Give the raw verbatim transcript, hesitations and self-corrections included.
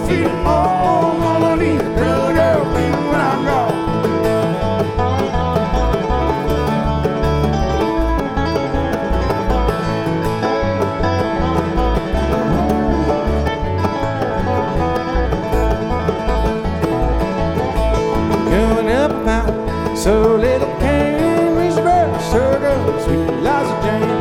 sweet home underneath the girl when I'm gone. Going up a mountain, so little can't reach the bird, sugar, sweet Eliza Jane.